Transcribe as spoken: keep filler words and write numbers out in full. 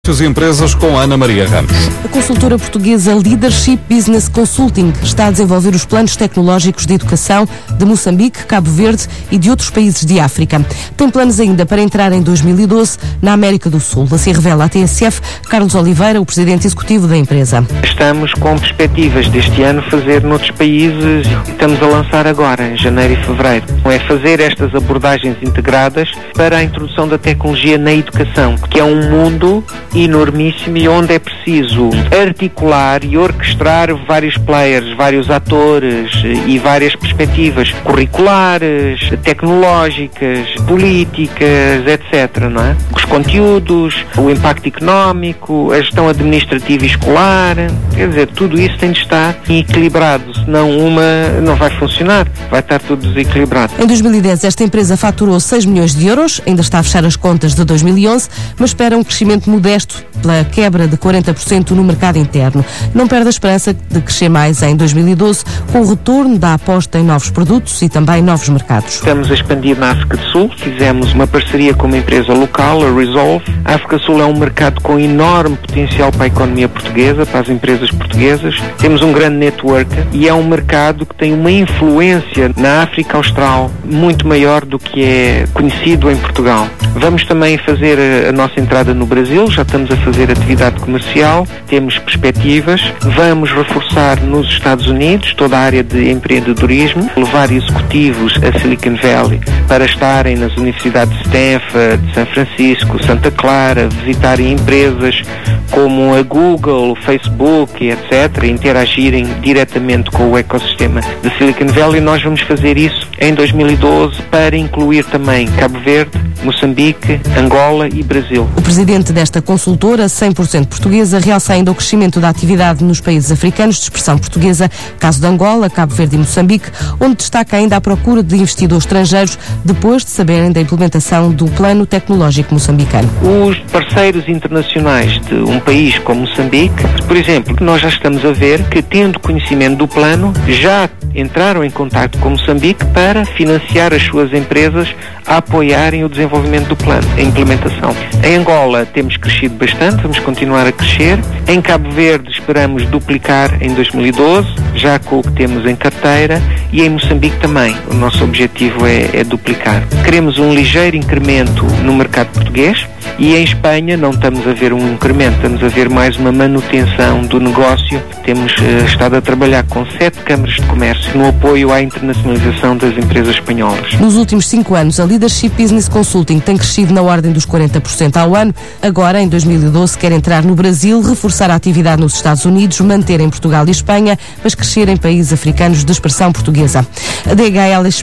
E empresas com Ana Maria Ramos. A consultora portuguesa Leadership Business Consulting está a desenvolver os planos tecnológicos de educação de Moçambique, Cabo Verde e de outros países de África. Tem planos ainda para entrar em dois mil e doze na América do Sul. Assim revela a T S F Carlos Oliveira, o presidente executivo da empresa. Estamos com perspectivas deste ano fazer noutros países e estamos a lançar agora, em janeiro e fevereiro. É fazer estas abordagens integradas para a introdução da tecnologia na educação, que é um mundo enormíssimo e onde é preciso articular e orquestrar vários players, vários atores e várias perspectivas curriculares, tecnológicas, políticas, etcétera, não é? Os conteúdos, o impacto económico, a gestão administrativa e escolar, quer dizer, tudo isso tem de estar equilibrado, senão uma não vai funcionar, vai estar tudo desequilibrado. Em dois mil e dez, esta empresa faturou seis milhões de euros, ainda está a fechar as contas de dois mil e onze, mas espera um crescimento modesto pela quebra de quarenta por cento no mercado interno. Não perde a esperança de crescer mais em dois mil e doze, com o retorno da aposta em novos produtos e também novos mercados. Estamos a expandir na África do Sul, fizemos uma parceria com uma empresa local, a Resolve. A África do Sul é um mercado com enorme potencial para a economia portuguesa, para as empresas portuguesas. Temos um grande network e é um mercado que tem uma influência na África Austral muito maior do que é conhecido em Portugal. Vamos também fazer a, a nossa entrada no Brasil, já estamos a fazer atividade comercial, temos perspectivas, vamos reforçar nos Estados Unidos toda a área de empreendedorismo, levar executivos a Silicon Valley para estarem nas universidades de Stanford, de São Francisco, Santa Clara, visitarem empresas como a Google, o Facebook, etcétera, interagirem diretamente com o ecossistema de Silicon Valley. Nós vamos fazer isso em dois mil e doze para incluir também Cabo Verde, Moçambique, Angola e Brasil. O presidente desta consultora, cem por cento portuguesa, realça ainda o crescimento da atividade nos países africanos de expressão portuguesa, caso de Angola, Cabo Verde e Moçambique, onde destaca ainda a procura de investidores estrangeiros depois de saberem da implementação do plano tecnológico moçambicano. Os parceiros internacionais de um país como Moçambique, por exemplo, nós já estamos a ver que, tendo conhecimento do plano, já entraram em contato com Moçambique para financiar as suas empresas a apoiarem o desenvolvimento do plano, a implementação. Em Angola temos crescido bastante, vamos continuar a crescer. Em Cabo Verde esperamos duplicar em dois mil e doze, já com o que temos em carteira, e em Moçambique também. O nosso objetivo é, é duplicar. Queremos um ligeiro incremento no mercado português e em Espanha não estamos a ver um incremento, estamos a ver mais uma manutenção do negócio. Temos uh, estado a trabalhar com sete câmaras de comércio no apoio à internacionalização das empresas espanholas. Nos últimos cinco anos, a Leadership Business Consulting tem crescido na ordem dos quarenta por cento ao ano. Agora, em dois mil e doze, quer entrar no Brasil, reforçar a atividade nos Estados Unidos, manter em Portugal e Espanha, mas crescer em países africanos de expressão portuguesa. A D H L